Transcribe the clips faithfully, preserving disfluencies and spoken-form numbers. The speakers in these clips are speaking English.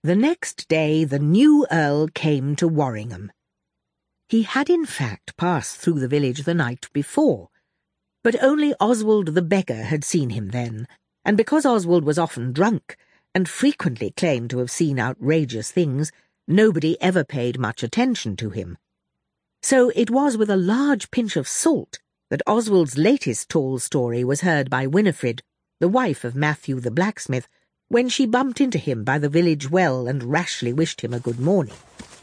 The next day the new Earl came to Warringham. He had in fact passed through the village the night before, but only Oswald the beggar had seen him then, and because Oswald was often drunk, and frequently claimed to have seen outrageous things, nobody ever paid much attention to him. So it was with a large pinch of salt that Oswald's latest tall story was heard by Winifred, the wife of Matthew the blacksmith, when she bumped into him by the village well and rashly wished him a good morning.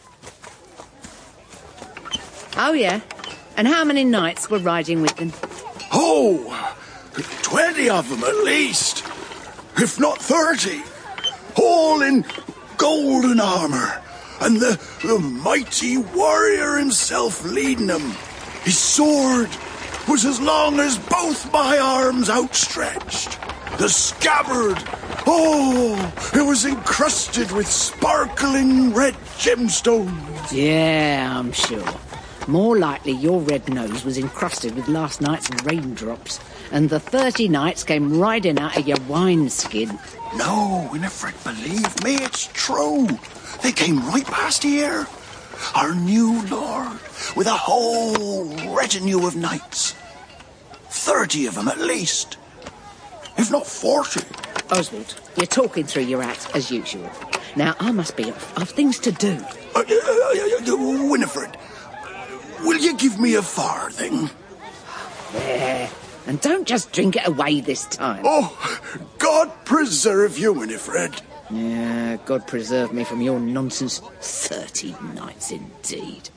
Oh, yeah? And how many knights were riding with them? Oh, twenty of them at least, if not thirty, all in golden armour, and the, the mighty warrior himself leading them. His sword was as long as both my arms outstretched. The scabbard, oh, it was encrusted with sparkling red gemstones. Yeah, I'm sure. More likely your red nose was encrusted with last night's raindrops, and the thirty knights came riding out of your wineskin. No, Winifred, believe me, it's true. They came right past here. Our new lord, with a whole retinue of knights. Thirty of them at least, if not forty. Oswald, you're talking through your hat, as usual. Now, I must be off. I've things to do. Uh, uh, uh, Winifred, will you give me a farthing? There. And don't just drink it away this time. Oh, God preserve you, Winifred. Yeah, God preserve me from your nonsense. Thirty knights indeed.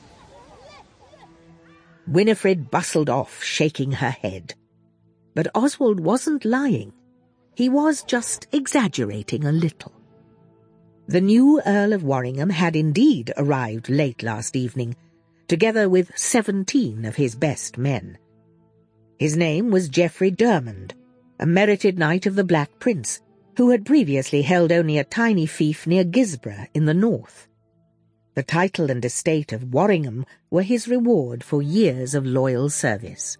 Winifred bustled off, shaking her head. But Oswald wasn't lying. He was just exaggerating a little. The new Earl of Warringham had indeed arrived late last evening, together with seventeen of his best men. His name was Geoffrey Dermond, a merited knight of the Black Prince, who had previously held only a tiny fief near Gisborough in the north. The title and estate of Warringham were his reward for years of loyal service.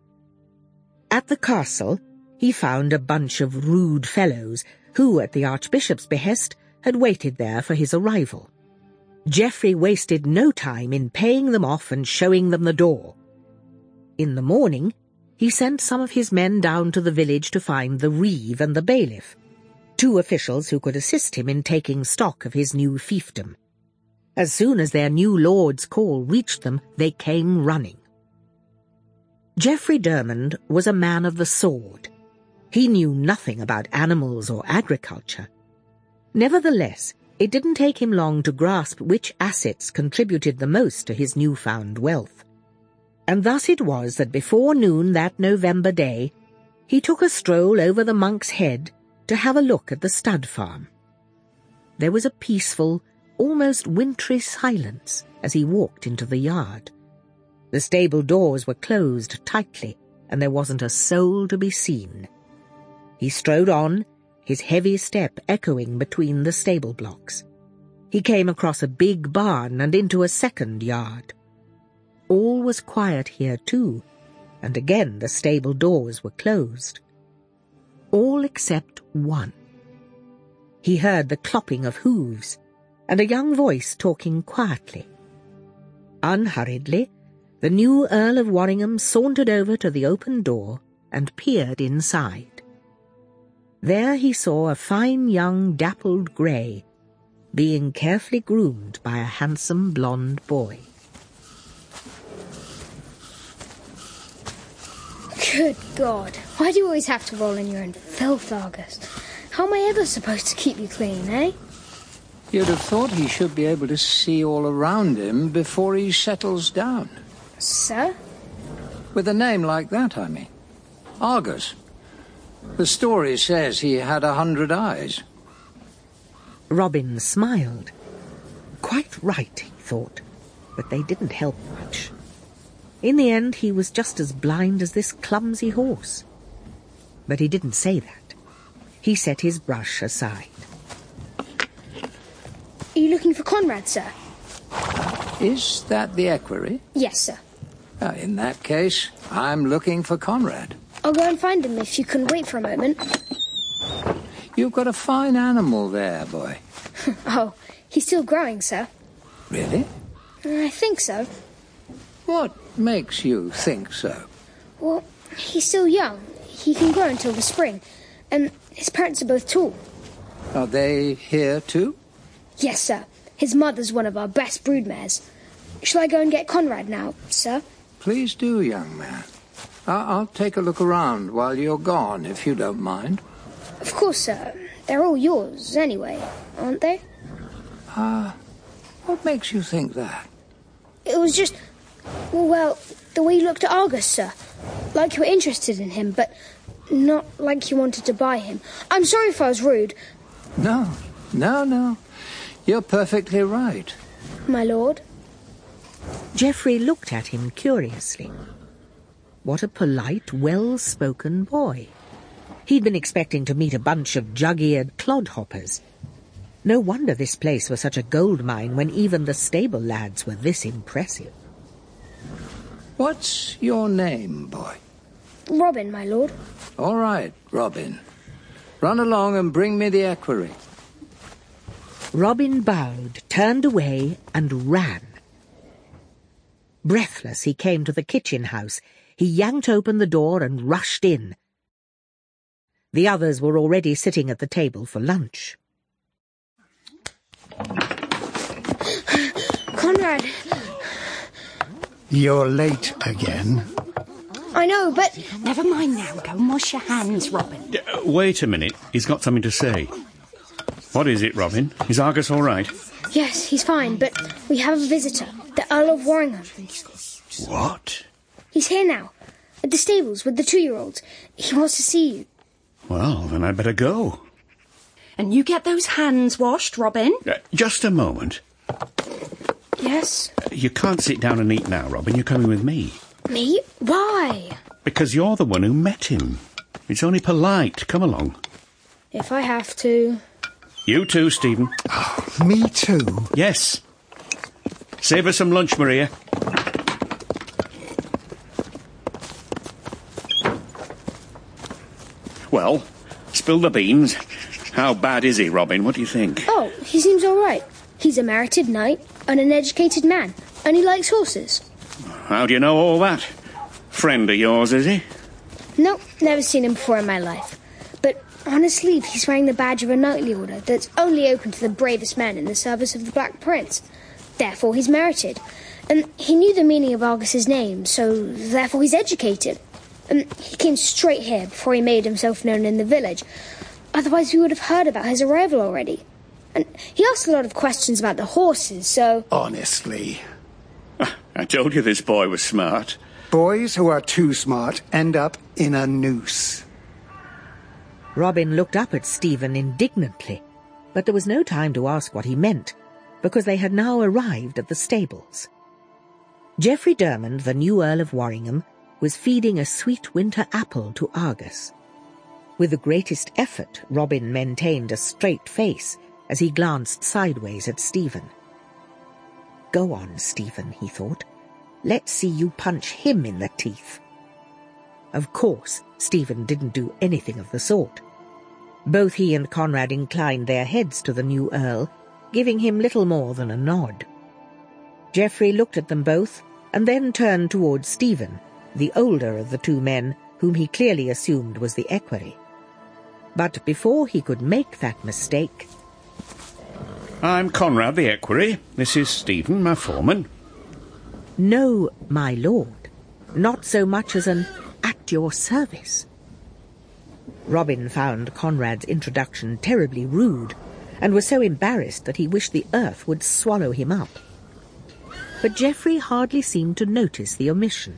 At the castle, he found a bunch of rude fellows who, at the Archbishop's behest, had waited there for his arrival. Geoffrey wasted no time in paying them off and showing them the door. In the morning, he sent some of his men down to the village to find the reeve and the bailiff, two officials who could assist him in taking stock of his new fiefdom. As soon as their new lord's call reached them, they came running. Geoffrey Dermond was a man of the sword. He knew nothing about animals or agriculture. Nevertheless, it didn't take him long to grasp which assets contributed the most to his newfound wealth. And thus it was that before noon that November day, he took a stroll over the Monk's Head to have a look at the stud farm. There was a peaceful, almost wintry silence as he walked into the yard. The stable doors were closed tightly, and there wasn't a soul to be seen. He strode on, his heavy step echoing between the stable blocks. He came across a big barn and into a second yard. All was quiet here too, and again the stable doors were closed. All except one. He heard the clopping of hooves, and a young voice talking quietly. Unhurriedly, the new Earl of Warringham sauntered over to the open door and peered inside. There he saw a fine young dappled grey, being carefully groomed by a handsome blonde boy. Good God, why do you always have to roll in your own filth, Argus? How am I ever supposed to keep you clean, eh? You'd have thought he should be able to see all around him before he settles down. Sir? With a name like that, I mean. Argus. The story says he had a hundred eyes. Robin smiled. Quite right, he thought, but they didn't help much. In the end, he was just as blind as this clumsy horse. But he didn't say that. He set his brush aside. Are you looking for Conrad, sir? Is that the equerry? Yes, sir. Uh, in that case, I'm looking for Conrad. I'll go and find him if you can wait for a moment. You've got a fine animal there, boy. Oh, he's still growing, sir. Really? I think so. What makes you think so? Well, he's still young. He can grow until the spring. And his parents are both tall. Are they here too? Yes, sir. His mother's one of our best broodmares. Shall I go and get Conrad now, sir? Please do, young man. I- I'll take a look around while you're gone, if you don't mind. Of course, sir. They're all yours, anyway, aren't they? Ah, uh, what makes you think that? It was just... Well, the way you looked at Argus, sir. Like you were interested in him, but not like you wanted to buy him. I'm sorry if I was rude. No, no, no. You're perfectly right. My lord? Geoffrey looked at him curiously. What a polite, well-spoken boy. He'd been expecting to meet a bunch of jug-eared clodhoppers. No wonder this place was such a gold mine when even the stable lads were this impressive. What's your name, boy? Robin, my lord. All right, Robin. Run along and bring me the equerry. Robin bowed, turned away, and ran. Breathless, he came to the kitchen house. He yanked open the door and rushed in. The others were already sitting at the table for lunch. Conrad! You're late again. I know, but... Never mind now. Go and wash your hands, Robin. Uh, wait a minute. He's got something to say. What is it, Robin? Is Argus all right? Yes, he's fine, but we have a visitor. The Earl of Warringham. What? He's here now. At the stables with the two-year-olds. He wants to see you. Well, then I'd better go. And you get those hands washed, Robin. Uh, just a moment. Yes? Uh, you can't sit down and eat now, Robin. You're coming with me. Me? Why? Because you're the one who met him. It's only polite. Come along. If I have to... You too, Stephen. Oh, me too? Yes. Save us some lunch, Maria. Well, spill the beans. How bad is he, Robin? What do you think? Oh, he seems all right. He's a merited knight and an educated man, and he likes horses. How do you know all that? Friend of yours, is he? No, never seen him before in my life. But on his sleeve he's wearing the badge of a knightly order that's only open to the bravest men in the service of the Black Prince. Therefore he's merited. And he knew the meaning of Argus's name, so therefore he's educated. And he came straight here before he made himself known in the village. Otherwise we would have heard about his arrival already. And he asked a lot of questions about the horses, so... Honestly. I told you this boy was smart. Boys who are too smart end up in a noose. Robin looked up at Stephen indignantly, but there was no time to ask what he meant, because they had now arrived at the stables. Geoffrey Dermond, the new Earl of Warringham, was feeding a sweet winter apple to Argus. With the greatest effort, Robin maintained a straight face as he glanced sideways at Stephen. Go on, Stephen, he thought. Let's see you punch him in the teeth. Of course, Stephen didn't do anything of the sort. Both he and Conrad inclined their heads to the new Earl, giving him little more than a nod. Geoffrey looked at them both, and then turned towards Stephen, the older of the two men, whom he clearly assumed was the equerry. But before he could make that mistake... I'm Conrad the equerry. This is Stephen, my foreman. No, my lord. Not so much as an at your service. Robin found Conrad's introduction terribly rude, and was so embarrassed that he wished the earth would swallow him up. But Geoffrey hardly seemed to notice the omission.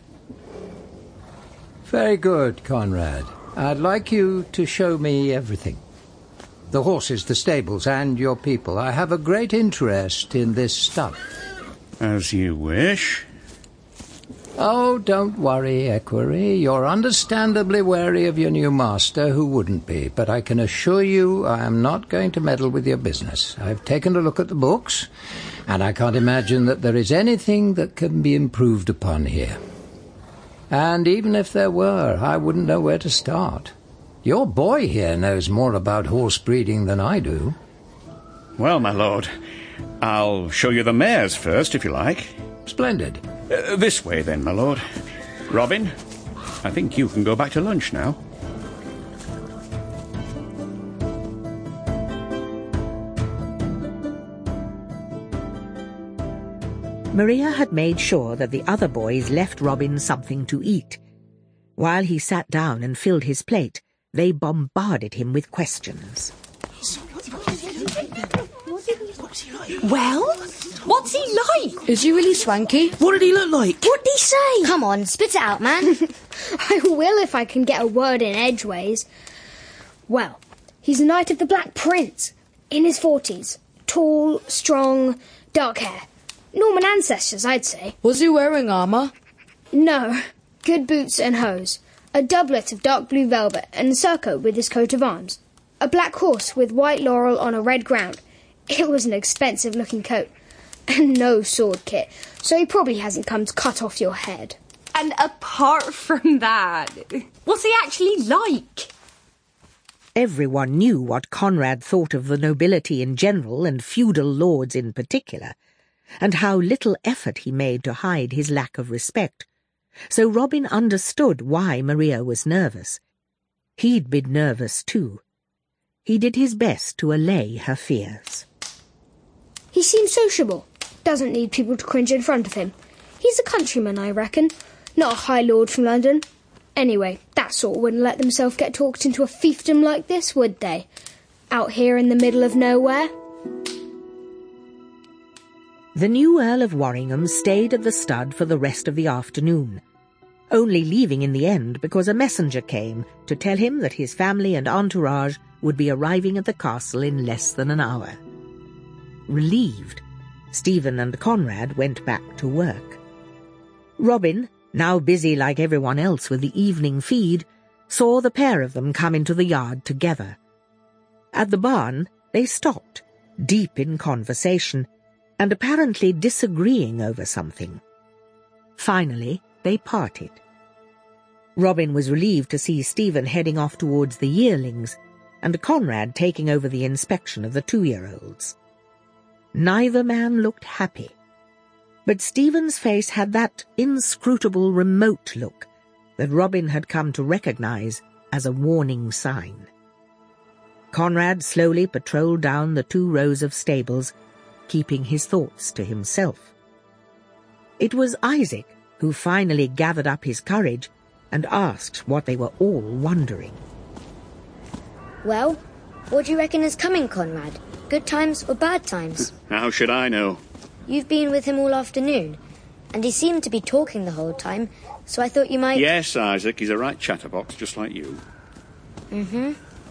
Very good, Conrad. I'd like you to show me everything. The horses, the stables, and your people. I have a great interest in this stuff. As you wish. Oh, don't worry, equerry. You're understandably wary of your new master, who wouldn't be, but I can assure you I am not going to meddle with your business. I've taken a look at the books, and I can't imagine that there is anything that can be improved upon here. And even if there were, I wouldn't know where to start. Your boy here knows more about horse breeding than I do. Well, my lord, I'll show you the mares first, if you like. Splendid. Uh, this way, then, my lord. Robin, I think you can go back to lunch now. Maria had made sure that the other boys left Robin something to eat. While he sat down and filled his plate, they bombarded him with questions. Well, what's he like? Is he really swanky? What did he look like? What did he say? Come on, spit it out, man. I will if I can get a word in edgeways. Well, he's a knight of the Black Prince, in his forties. Tall, strong, dark hair. Norman ancestors, I'd say. Was he wearing armour? No. Good boots and hose. A doublet of dark blue velvet and a surcoat with his coat of arms. A black horse with white laurel on a red ground. It was an expensive-looking coat. And no sword kit, so he probably hasn't come to cut off your head. And apart from that, what's he actually like? Everyone knew what Conrad thought of the nobility in general and feudal lords in particular, and how little effort he made to hide his lack of respect. So Robin understood why Maria was nervous. He'd been nervous too. He did his best to allay her fears. He seems sociable. Doesn't need people to cringe in front of him. He's a countryman, I reckon. Not a high lord from London. Anyway, that sort wouldn't let themselves get talked into a fiefdom like this, would they? Out here in the middle of nowhere. The new Earl of Warringham stayed at the stud for the rest of the afternoon, only leaving in the end because a messenger came to tell him that his family and entourage would be arriving at the castle in less than an hour. Relieved, Stephen and Conrad went back to work. Robin, now busy like everyone else with the evening feed, saw the pair of them come into the yard together. At the barn, they stopped, deep in conversation, and apparently disagreeing over something. Finally, they parted. Robin was relieved to see Stephen heading off towards the yearlings, and Conrad taking over the inspection of the two-year-olds. Neither man looked happy, but Stephen's face had that inscrutable remote look that Robin had come to recognize as a warning sign. Conrad slowly patrolled down the two rows of stables, keeping his thoughts to himself. It was Isaac who finally gathered up his courage and asked what they were all wondering. Well, what do you reckon is coming, Conrad? Good times or bad times? How should I know? You've been with him all afternoon, and he seemed to be talking the whole time, so I thought you might... Yes, Isaac, he's a right chatterbox, just like you. Mm-hmm.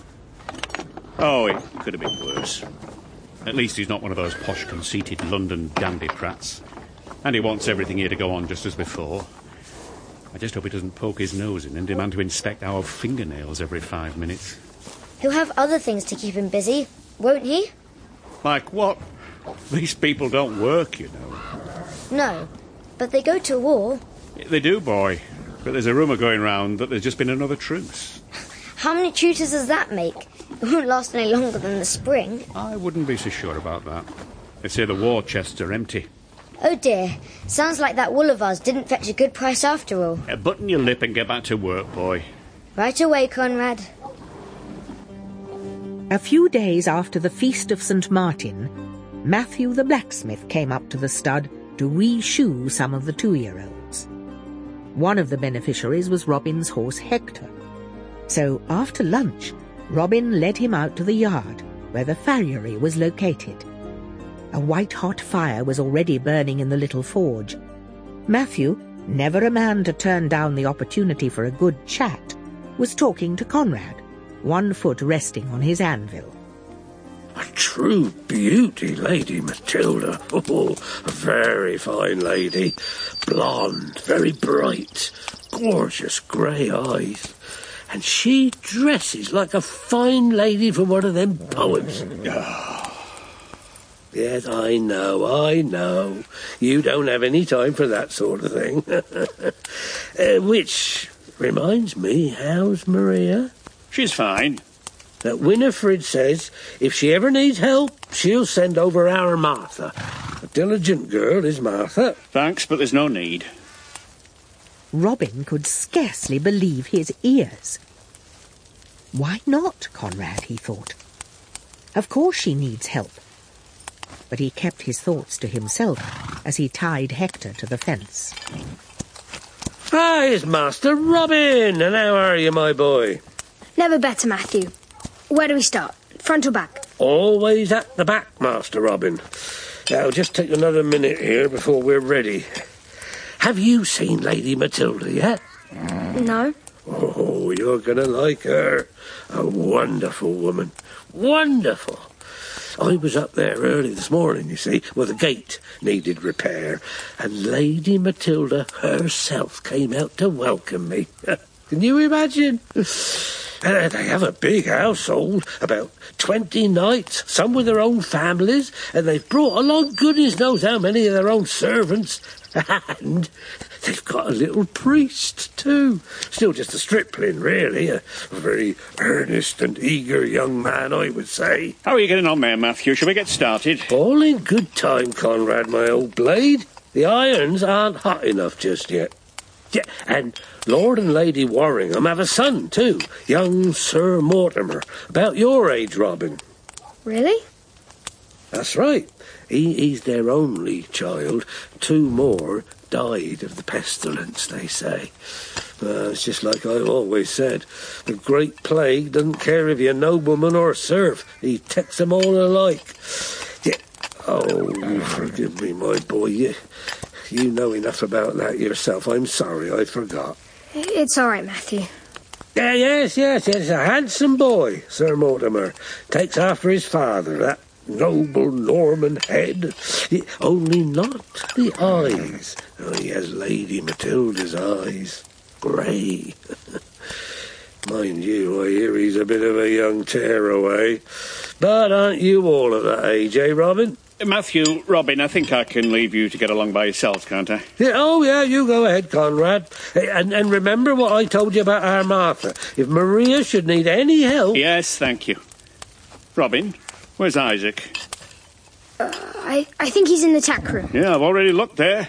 Oh, it could have been worse. At least he's not one of those posh, conceited London dandy-prats. And he wants everything here to go on just as before. I just hope he doesn't poke his nose in and demand to inspect our fingernails every five minutes. He'll have other things to keep him busy, won't he? Like what? These people don't work, you know. No, but they go to war. They do, boy. But there's a rumour going round that there's just been another truce. How many truces does that make? It won't last any longer than the spring. I wouldn't be so sure about that. They say the war chests are empty. Oh dear, sounds like that wool of ours didn't fetch a good price after all. Uh, button your lip and get back to work, boy. Right away, Conrad. A few days after the Feast of Saint Martin, Matthew the blacksmith came up to the stud to re-shoe some of the two-year-olds. One of the beneficiaries was Robin's horse Hector. So after lunch, Robin led him out to the yard, where the farriery was located. A white-hot fire was already burning in the little forge. Matthew, never a man to turn down the opportunity for a good chat, was talking to Conrad, one foot resting on his anvil. A true beauty, Lady Matilda. Oh, a very fine lady. Blonde, very bright, gorgeous grey eyes. And she dresses like a fine lady from one of them poems. Yes, I know, I know. You don't have any time for that sort of thing. uh, which reminds me, how's Maria? She's fine. That Winifred says if she ever needs help, she'll send over our Martha. A diligent girl is Martha. Thanks, but there's no need. Robin could scarcely believe his ears. Why not, Conrad, he thought. Of course she needs help. But he kept his thoughts to himself as he tied Hector to the fence. Hi, it's Master Robin, and how are you, my boy? Never better, Matthew. Where do we start? Front or back? Always at the back, Master Robin. Now, just take another minute here before we're ready. Have you seen Lady Matilda yet? No. Oh, you're going to like her. A wonderful woman. Wonderful. I was up there early this morning, you see, where the gate needed repair, and Lady Matilda herself came out to welcome me. Can you imagine? Uh, they have a big household, about twenty knights, some with their own families, and they've brought along goodness knows how many of their own servants. And they've got a little priest, too. Still just a stripling, really. A very earnest and eager young man, I would say. How are you getting on there, Matthew? Shall we get started? All in good time, Conrad, my old blade. The irons aren't hot enough just yet. Yeah, and Lord and Lady Warringham have a son, too. Young Sir Mortimer. About your age, Robin. Really? That's right. He, he's their only child. Two more died of the pestilence, they say. Uh, it's just like I've always said. The Great Plague doesn't care if you're nobleman or serf. He takes them all alike. Yeah. Oh, forgive me, my boy. You, you know enough about that yourself. I'm sorry, I forgot. It's all right, Matthew. Yeah, yes, yes, yes. A handsome boy, Sir Mortimer. Takes after his father, that noble Norman head, only not the eyes. Oh, he has Lady Matilda's eyes. Grey. Mind you, I hear he's a bit of a young tearaway. But aren't you all of that age, eh, Robin? Matthew, Robin, I think I can leave you to get along by yourselves, can't I? Yeah, oh, yeah, you go ahead, Conrad. And, and remember what I told you about our Martha. If Maria should need any help... Yes, thank you. Robin, where's Isaac? Uh, I, I think he's in the tack room. Yeah, I've already looked there.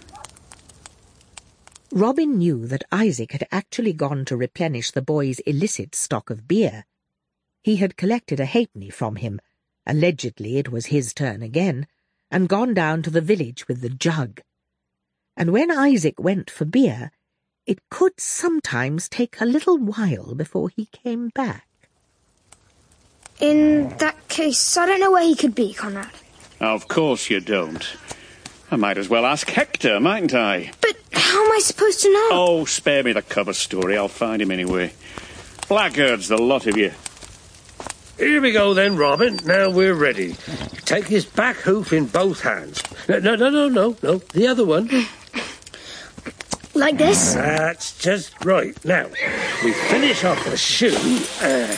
Robin knew that Isaac had actually gone to replenish the boy's illicit stock of beer. He had collected a halfpenny from him, allegedly it was his turn again, and gone down to the village with the jug. And when Isaac went for beer, it could sometimes take a little while before he came back. In that case, I don't know where he could be, Conrad. Of course you don't. I might as well ask Hector, mightn't I? But how am I supposed to know? Oh, spare me the cover story. I'll find him anyway. Blackguards, the lot of you. Here we go then, Robin. Now we're ready. Take his back hoof in both hands. No, no, no, no, no, no. The other one. Like this? That's just right. Now, we finish off the shoe. Uh,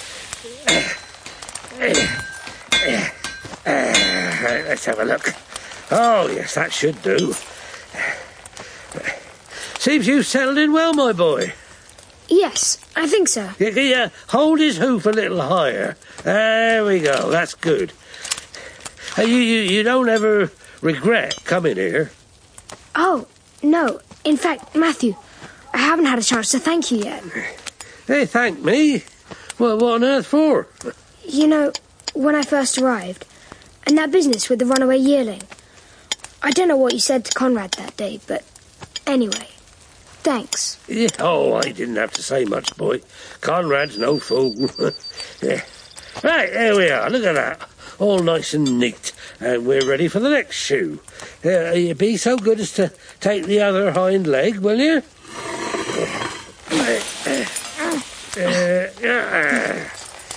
uh, uh, uh, right, let's have a look. Oh, yes, that should do. Seems you've settled in well, my boy. Yes, I think so. Yeah, yeah, hold his hoof a little higher. There we go, that's good. Uh, you, you, you don't ever regret coming here? Oh, no. In fact, Matthew, I haven't had a chance to thank you yet. Hey, thank me? Well, what on earth for? You know, when I first arrived, and that business with the runaway yearling. I don't know what you said to Conrad that day, but anyway, thanks. Yeah, oh, I didn't have to say much, boy. Conrad's no fool. Yeah. Right, there we are. Look at that. All nice and neat. And we're ready for the next shoe. Uh, you be so good as to take the other hind leg, will you? Uh, uh,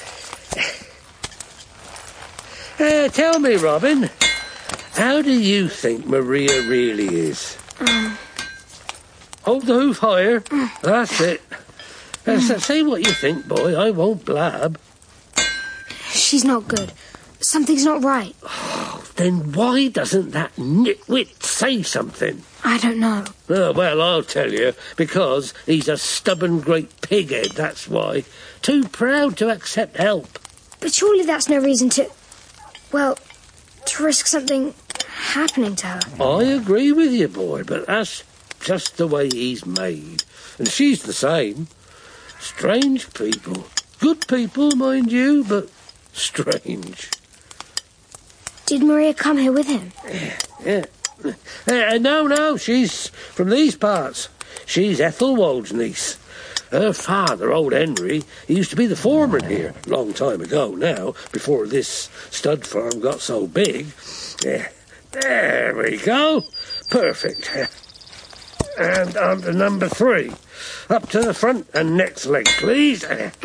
uh, tell me, Robin, how do you think Maria really is? Um. Hold the hoof higher. That's it. Uh, so say what you think, boy. I won't blab. She's not good. Something's not right. Oh, Then why doesn't that nitwit say something? I don't know. Oh, well, I'll tell you. Because he's a stubborn great pighead, that's why. Too proud to accept help. But surely that's no reason to... Well, to risk something happening to her. I agree with you, boy, but that's just the way he's made. And she's the same. Strange people. Good people, mind you, but strange. Did Maria come here with him? Yeah. yeah. Uh, no, no, she's from these parts. She's Ethelwald's niece. Her father, old Henry, he used to be the foreman here, a long time ago now, before this stud farm got so big. Yeah. There we go. Perfect. And on to number three. Up to the front and next leg, please.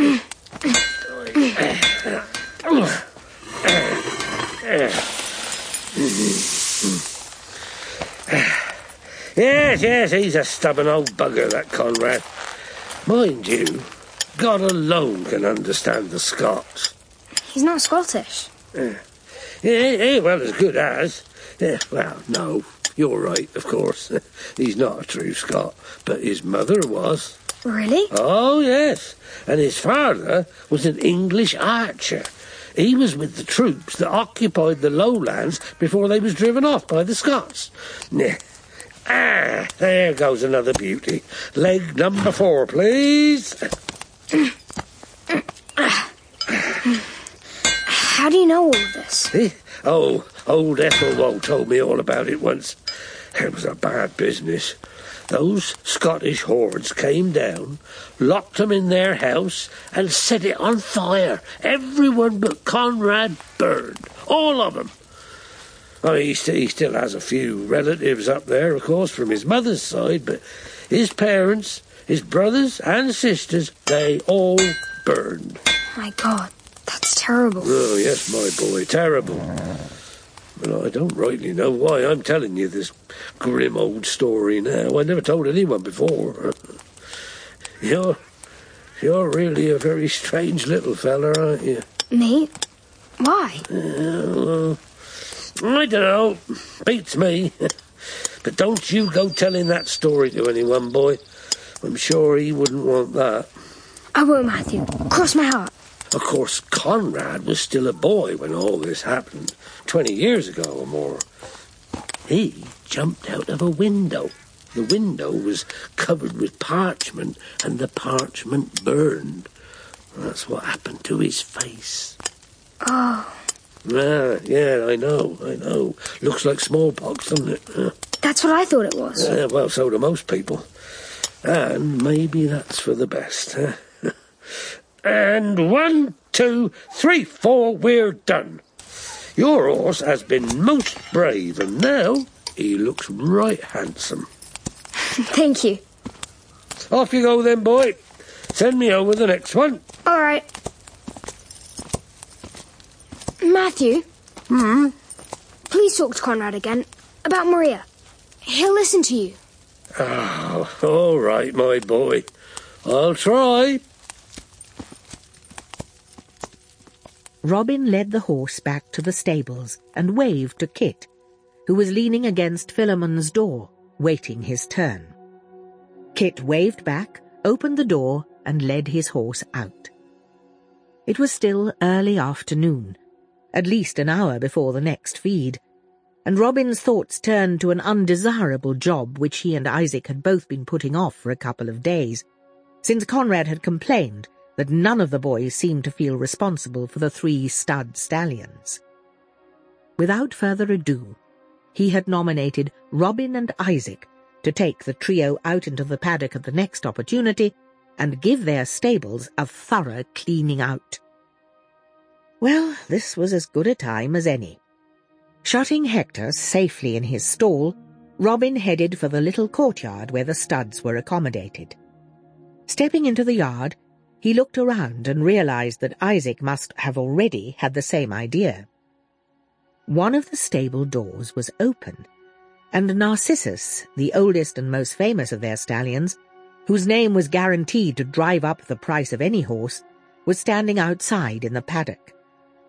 Yes, yes, he's a stubborn old bugger, that Conrad. Mind you, God alone can understand the Scots. He's not Scottish. Yeah, yeah, yeah well, as good as. Yeah, well, no, you're right, of course. He's not a true Scot, but his mother was. Really? Oh, yes. And his father was an English archer. He was with the troops that occupied the lowlands before they was driven off by the Scots. Ah, there goes another beauty. Leg number four, please. How do you know all of this? Eh? Oh, old Ethelwald told me all about it once. It was a bad business. Those Scottish hordes came down, locked them in their house, and set it on fire. Everyone but Conrad burned. All of them. I mean, he, st- he still has a few relatives up there, of course, from his mother's side, but his parents, his brothers and sisters, they all burned. My God, that's terrible. Oh, yes, my boy, terrible. But I don't rightly know why I'm telling you this grim old story now. I never told anyone before. You're, you're really a very strange little fella, aren't you? Me? Why? Uh, I don't know. Beats me. But don't you go telling that story to anyone, boy. I'm sure he wouldn't want that. I won't, Matthew. Cross my heart. Of course, Conrad was still a boy when all this happened, twenty years ago or more. He jumped out of a window. The window was covered with parchment, and the parchment burned. That's what happened to his face. Oh. Ah, yeah, I know, I know. Looks like smallpox, doesn't it? Uh, that's what I thought it was. Uh, well, so do most people. And maybe that's for the best, huh? And one, two, three, four, we're done. Your horse has been most brave, and now he looks right handsome. Thank you. Off you go then, boy. Send me over the next one. All right. Matthew? Hmm? Please talk to Conrad again about Maria. He'll listen to you. Oh, all right, my boy. I'll try. Robin led the horse back to the stables and waved to Kit, who was leaning against Philemon's door, waiting his turn. Kit waved back, opened the door, and led his horse out. It was still early afternoon, at least an hour before the next feed, and Robin's thoughts turned to an undesirable job which he and Isaac had both been putting off for a couple of days, since Conrad had complained that none of the boys seemed to feel responsible for the three stud stallions. Without further ado, he had nominated Robin and Isaac to take the trio out into the paddock at the next opportunity and give their stables a thorough cleaning out. Well, this was as good a time as any. Shutting Hector safely in his stall, Robin headed for the little courtyard where the studs were accommodated. Stepping into the yard, he looked around and realized that Isaac must have already had the same idea. One of the stable doors was open, and Narcissus, the oldest and most famous of their stallions, whose name was guaranteed to drive up the price of any horse, was standing outside in the paddock.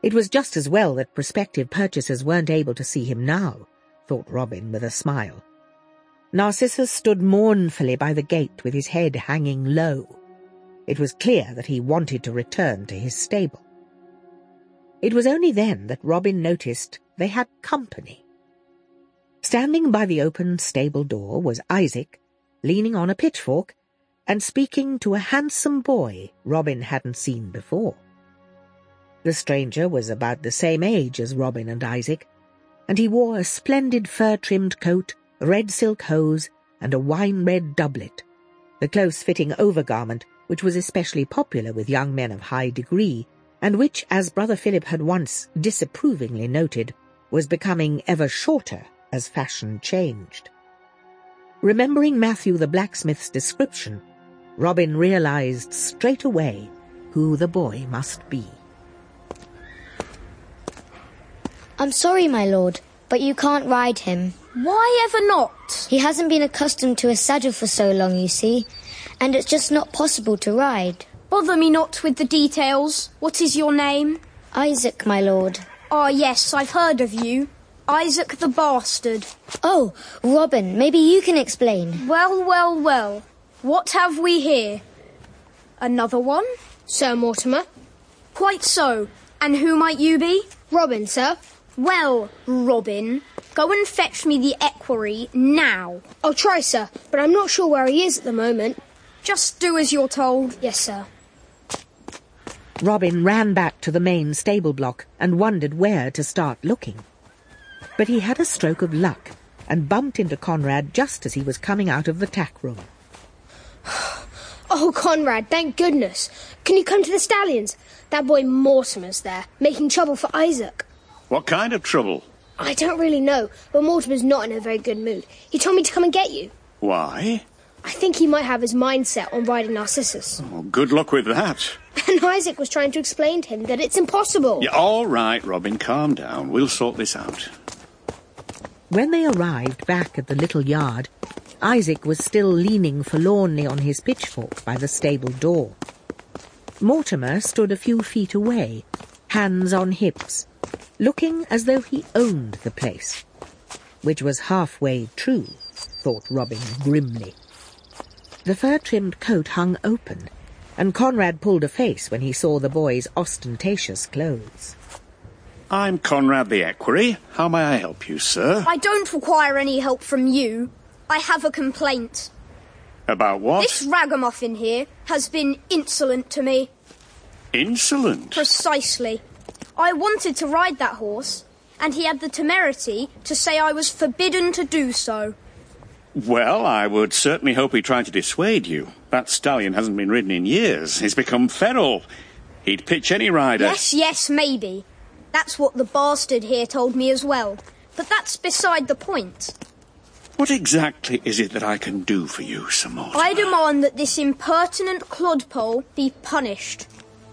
It was just as well that prospective purchasers weren't able to see him now, thought Robin with a smile. Narcissus stood mournfully by the gate with his head hanging low. It was clear that he wanted to return to his stable. It was only then that Robin noticed they had company. Standing by the open stable door was Isaac, leaning on a pitchfork and speaking to a handsome boy Robin hadn't seen before. The stranger was about the same age as Robin and Isaac, and he wore a splendid fur-trimmed coat, red silk hose, and a wine-red doublet, the close-fitting overgarment which was especially popular with young men of high degree, and which, as Brother Philip had once disapprovingly noted, was becoming ever shorter as fashion changed. Remembering Matthew the blacksmith's description, Robin realized straight away who the boy must be. I'm sorry, my lord, but you can't ride him. Why ever not? He hasn't been accustomed to a saddle for so long, you see, and it's just not possible to ride. Bother me not with the details. What is your name? Isaac, my lord. Ah, yes, I've heard of you. Isaac the Bastard. Oh, Robin, maybe you can explain. Well, well, well. What have we here? Another one? Sir Mortimer. Quite so. And who might you be? Robin, sir. Well, Robin, go and fetch me the equerry now. I'll try, sir, but I'm not sure where he is at the moment. Just do as you're told. Yes, sir. Robin ran back to the main stable block and wondered where to start looking. But he had a stroke of luck and bumped into Conrad just as he was coming out of the tack room. Oh, Conrad, thank goodness. Can you come to the stallions? That boy Mortimer's there, making trouble for Isaac. What kind of trouble? I don't really know, but Mortimer's not in a very good mood. He told me to come and get you. Why? I think he might have his mind set on riding Narcissus. Oh, good luck with that. And Isaac was trying to explain to him that it's impossible. Yeah, all right, Robin, calm down. We'll sort this out. When they arrived back at the little yard, Isaac was still leaning forlornly on his pitchfork by the stable door. Mortimer stood a few feet away, hands on hips, looking as though he owned the place. Which was halfway true, thought Robin grimly. The fur-trimmed coat hung open, and Conrad pulled a face when he saw the boy's ostentatious clothes. I'm Conrad the equerry. How may I help you, sir? I don't require any help from you. I have a complaint. About what? This ragamuffin here has been insolent to me. Insolent? Precisely. I wanted to ride that horse, and he had the temerity to say I was forbidden to do so. Well, I would certainly hope he tried to dissuade you. That stallion hasn't been ridden in years. He's become feral. He'd pitch any rider. Yes, yes, maybe. That's what the bastard here told me as well. But that's beside the point. What exactly is it that I can do for you, Sir Mortimer? I demand that this impertinent clodpole be punished.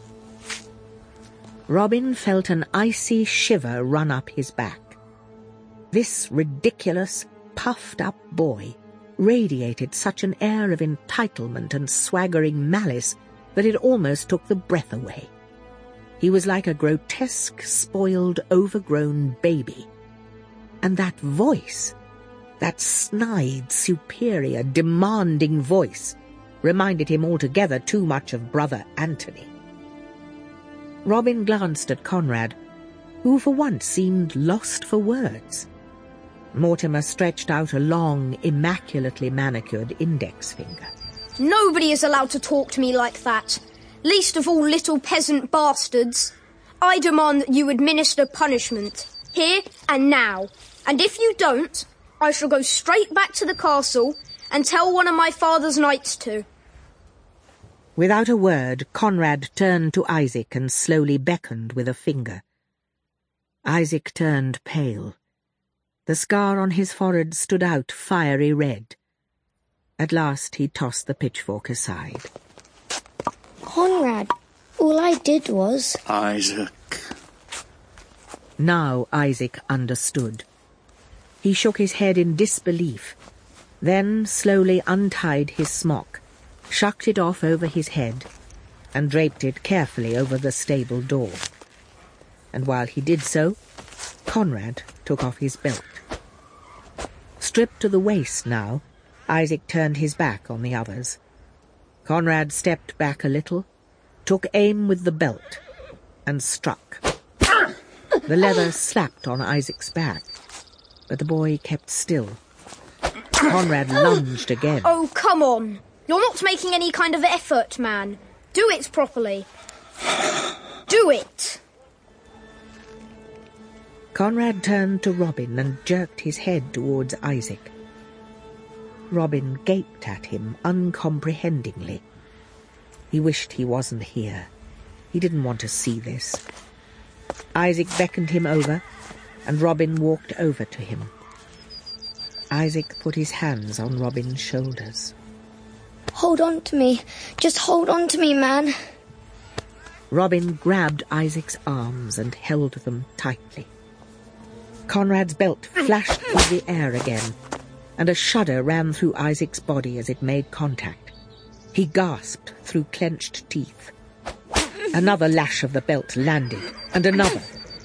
Robin felt an icy shiver run up his back. This ridiculous, puffed-up boy radiated such an air of entitlement and swaggering malice that it almost took the breath away. He was like a grotesque, spoiled, overgrown baby. And that voice, that snide, superior, demanding voice, reminded him altogether too much of Brother Anthony. Robin glanced at Conrad, who for once seemed lost for words. Mortimer stretched out a long, immaculately manicured index finger. Nobody is allowed to talk to me like that, least of all little peasant bastards. I demand that you administer punishment, here and now, and if you don't, I shall go straight back to the castle and tell one of my father's knights to. Without a word, Conrad turned to Isaac and slowly beckoned with a finger. Isaac turned pale. The scar on his forehead stood out fiery red. At last he tossed the pitchfork aside. Conrad, all I did was... Isaac. Now Isaac understood. He shook his head in disbelief, then slowly untied his smock, shucked it off over his head, and draped it carefully over the stable door. and while he did so, Conrad took off his belt. Stripped to the waist now, Isaac turned his back on the others. Conrad stepped back a little, took aim with the belt, and struck. The leather slapped on Isaac's back, but the boy kept still. Conrad lunged again. Oh, come on. You're not making any kind of effort, man. Do it properly. Do it. Conrad turned to Robin and jerked his head towards Isaac. Robin gaped at him uncomprehendingly. He wished he wasn't here. He didn't want to see this. Isaac beckoned him over, and Robin walked over to him. Isaac put his hands on Robin's shoulders. Hold on to me. Just hold on to me, man. Robin grabbed Isaac's arms and held them tightly. Conrad's belt flashed through the air again, and a shudder ran through Isaac's body as it made contact. He gasped through clenched teeth. Another lash of the belt landed, and another.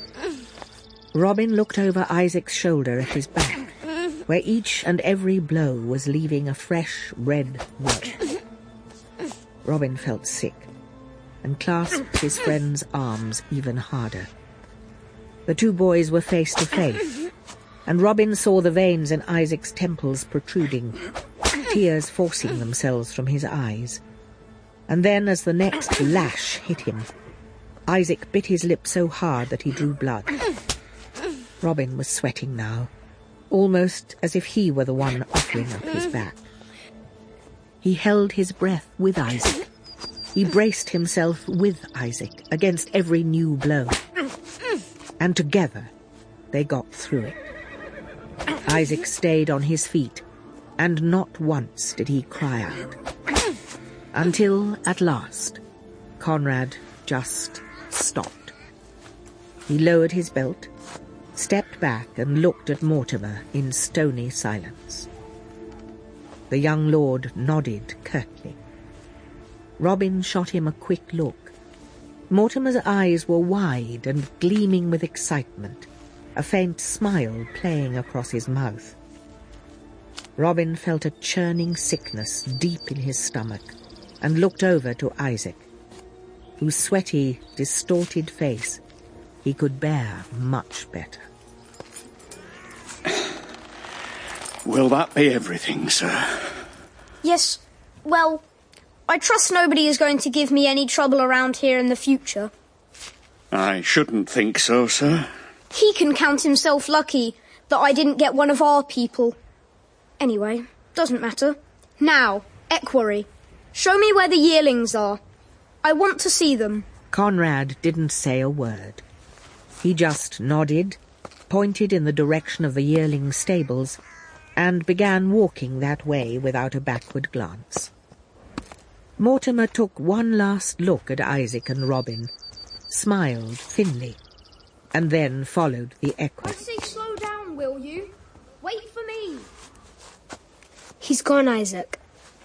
Robin looked over Isaac's shoulder at his back, where each and every blow was leaving a fresh red mark. Robin felt sick, and clasped his friend's arms even harder. The two boys were face to face, and Robin saw the veins in Isaac's temples protruding, tears forcing themselves from his eyes. And then, as the next lash hit him, Isaac bit his lip so hard that he drew blood. Robin was sweating now, almost as if he were the one offering up his back. He held his breath with Isaac. He braced himself with Isaac against every new blow. And together they got through it. Isaac stayed on his feet, and not once did he cry out. Until, at last, Conrad just stopped. He lowered his belt, stepped back and looked at Mortimer in stony silence. The young lord nodded curtly. Robin shot him a quick look. Mortimer's eyes were wide and gleaming with excitement, a faint smile playing across his mouth. Robin felt a churning sickness deep in his stomach and looked over to Isaac, whose sweaty, distorted face he could bear much better. Will that be everything, sir? Yes, well, I trust nobody is going to give me any trouble around here in the future. I shouldn't think so, sir. He can count himself lucky that I didn't get one of our people. Anyway, doesn't matter. Now, Equerry, show me where the yearlings are. I want to see them. Conrad didn't say a word. He just nodded, pointed in the direction of the yearling stables, and began walking that way without a backward glance. Mortimer took one last look at Isaac and Robin, smiled thinly, and then followed the Equerry. I say slow down, will you? Wait for me. He's gone, Isaac.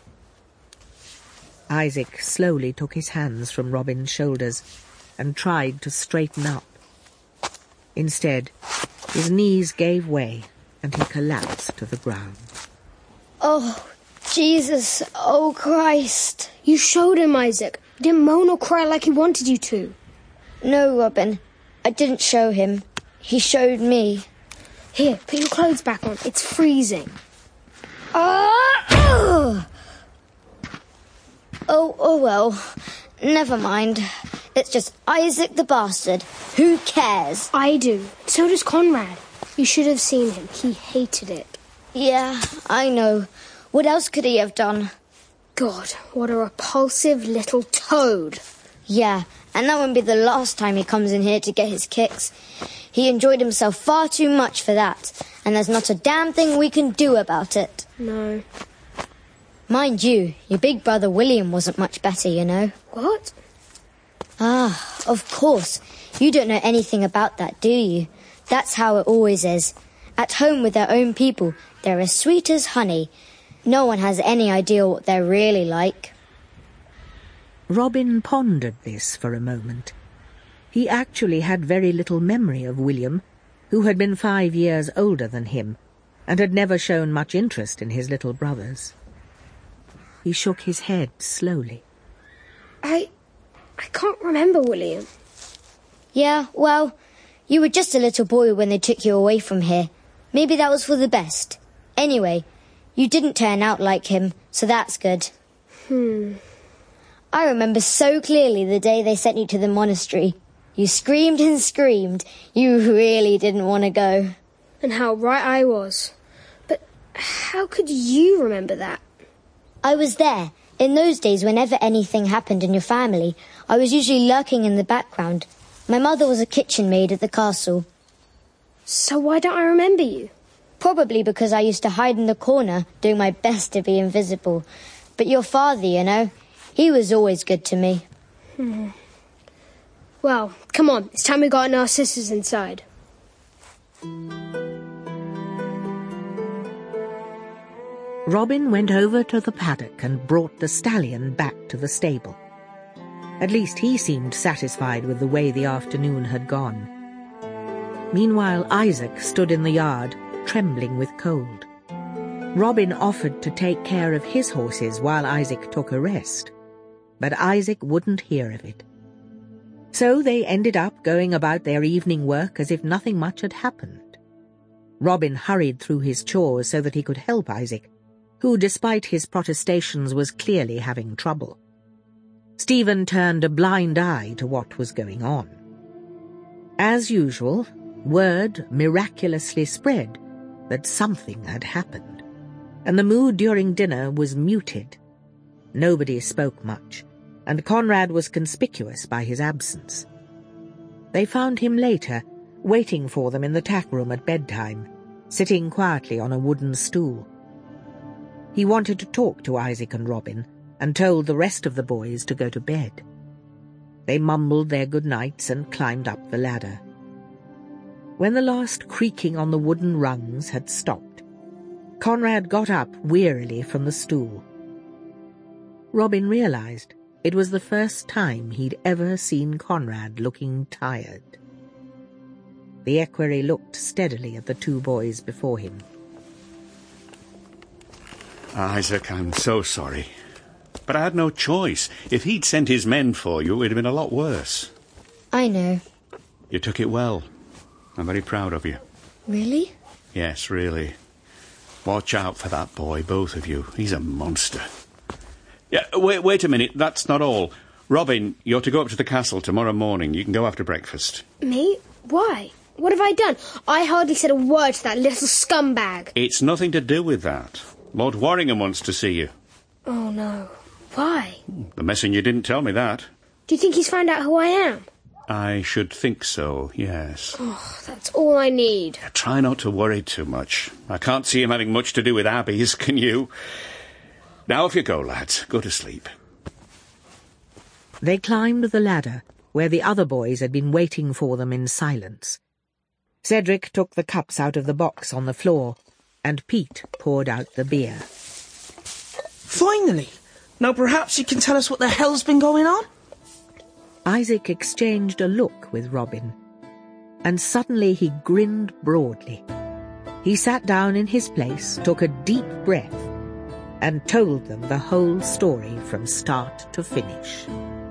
Isaac slowly took his hands from Robin's shoulders and tried to straighten up. Instead, his knees gave way and he collapsed to the ground. Oh, Jesus. Oh, Christ. You showed him, Isaac. You didn't moan or cry like he wanted you to. No, Robin. I didn't show him. He showed me. Here, put your clothes back on. It's freezing. Oh, oh, oh well. Never mind. It's just Isaac the bastard. Who cares? I do. So does Conrad. You should have seen him. He hated it. Yeah, I know. What else could he have done? God, what a repulsive little toad. Yeah, and that won't be the last time he comes in here to get his kicks. He enjoyed himself far too much for that, and there's not a damn thing we can do about it. No. Mind you, your big brother William wasn't much better, you know. What? Ah, of course. You don't know anything about that, do you? That's how it always is. At home with their own people, they're as sweet as honey. No one has any idea what they're really like. Robin pondered this for a moment. He actually had very little memory of William, who had been five years older than him, and had never shown much interest in his little brothers. He shook his head slowly. I... I can't remember William. Yeah, well, you were just a little boy when they took you away from here. Maybe that was for the best. Anyway, you didn't turn out like him, so that's good. Hmm. I remember so clearly the day they sent you to the monastery. You screamed and screamed. You really didn't want to go. And how right I was. But how could you remember that? I was there. In those days, whenever anything happened in your family, I was usually lurking in the background. My mother was a kitchen maid at the castle. So why don't I remember you? Probably because I used to hide in the corner, doing my best to be invisible. But your father, you know, he was always good to me. Hmm. Well, come on, it's time we got our sisters inside. Robin went over to the paddock and brought the stallion back to the stable. At least he seemed satisfied with the way the afternoon had gone. Meanwhile, Isaac stood in the yard, trembling with cold. Robin offered to take care of his horses while Isaac took a rest, but Isaac wouldn't hear of it. So they ended up going about their evening work as if nothing much had happened. Robin hurried through his chores so that he could help Isaac, who, despite his protestations, was clearly having trouble. Stephen turned a blind eye to what was going on. As usual, word miraculously spread that something had happened, and the mood during dinner was muted. Nobody spoke much, and Conrad was conspicuous by his absence. They found him later, waiting for them in the tack room at bedtime, sitting quietly on a wooden stool. He wanted to talk to Isaac and Robin, and told the rest of the boys to go to bed. They mumbled their good nights and climbed up the ladder. When the last creaking on the wooden rungs had stopped, Conrad got up wearily from the stool. Robin realized it was the first time he'd ever seen Conrad looking tired. The equerry looked steadily at the two boys before him. Isaac, I'm so sorry. But I had no choice. If he'd sent his men for you, it'd have been a lot worse. I know. You took it well. I'm very proud of you. Really? Yes, really. Watch out for that boy, both of you. He's a monster. Yeah, wait, wait a minute. That's not all. Robin, you're to go up to the castle tomorrow morning. You can go after breakfast. Me? Why? What have I done? I hardly said a word to that little scumbag. It's nothing to do with that. Lord Warringham wants to see you. Oh, no. Why? The messenger didn't tell me that. Do you think he's found out who I am? I should think so, yes. Oh, that's all I need. Try not to worry too much. I can't see him having much to do with Abby's, can you? Now off you go, lads. Go to sleep. They climbed the ladder, where the other boys had been waiting for them in silence. Cedric took the cups out of the box on the floor, and Pete poured out the beer. Finally! Now perhaps you can tell us what the hell's been going on? Isaac exchanged a look with Robin, and suddenly he grinned broadly. He sat down in his place, took a deep breath, and told them the whole story from start to finish.